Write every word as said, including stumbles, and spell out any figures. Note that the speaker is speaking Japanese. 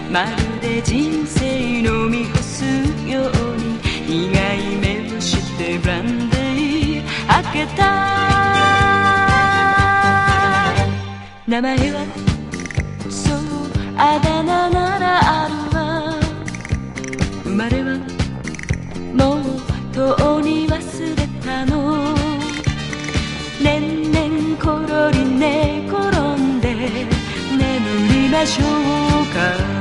まるで人生飲み干すように苦い目をしてブランデー開けた。名前はそうあだ名ならあるわ。生まれはもうとうに忘れたの。年々ころり寝転んで眠りましょうか。